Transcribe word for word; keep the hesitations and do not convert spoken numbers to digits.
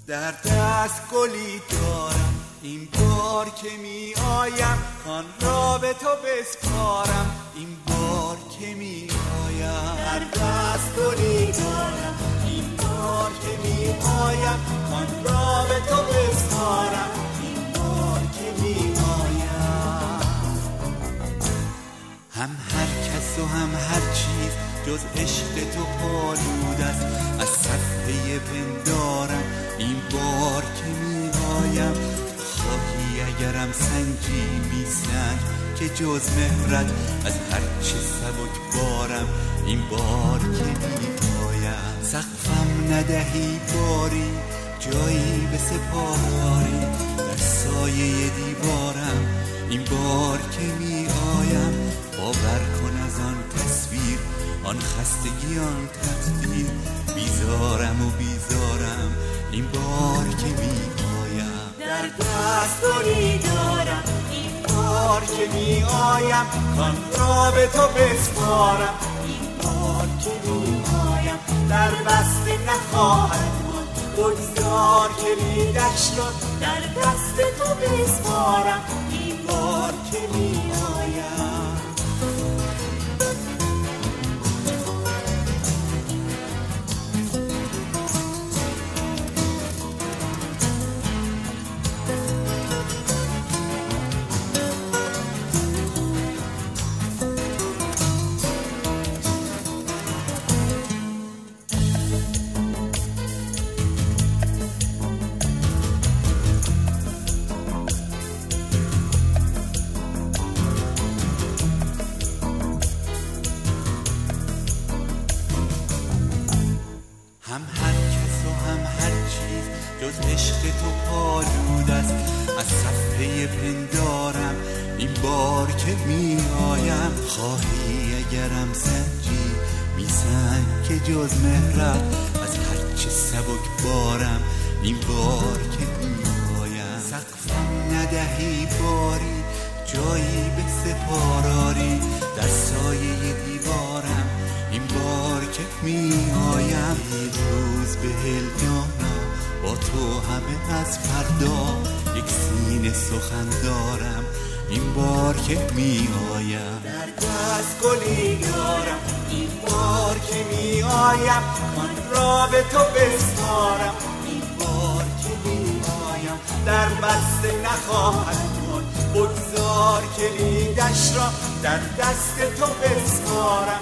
در دست گلی دارم این بار که می آیم کان را به تو بسپارم این بار که می آیم در دست گلی دارم این بار که می آیم کان را به تو بسپارم این بار که می آیم هم هر کس و هم هر چیز جز عشق تو پالود است از صفحه پندارم این بار که می آیم خواهی اگرم سنگی می سنگ که جز مهرت از هر چه سبک بارم این بار که می آیم سقفم ندهی باری جایی به سپاری در سایه دیوارم این بار که می آیم باور کن از آن تصویر آن خستگی آن تقدیر بیزارم و بیزارم این بار که می آیم در دست گلی دارم این بار که می آیم کان را به تو بسپارم این بار که می آیم در بسته نخواهد بود بگذار کلیدش را در دست تو بسپارم این بار که می آیم هم هر کس و هم هر چیز جز عشق تو پالود است از صفحه پندارم این بار که می آیم خواهی اگرم سنجی می سنج که جز مهرت از هر چه سبک بارم این بار که می آیم سقفم ندهی باری جایی به سپاراری در سایه دیوارم این بار که می آیم روز به هلگانا با تو همه از فردا یک سینه سخن دارم این بار که می آیم در دست گلی دارم این بار که می آیم من را به تو بسپارم این بار که می آیم در بسته نخواهد بود بگذار کلیدش را در دست تو بسپارم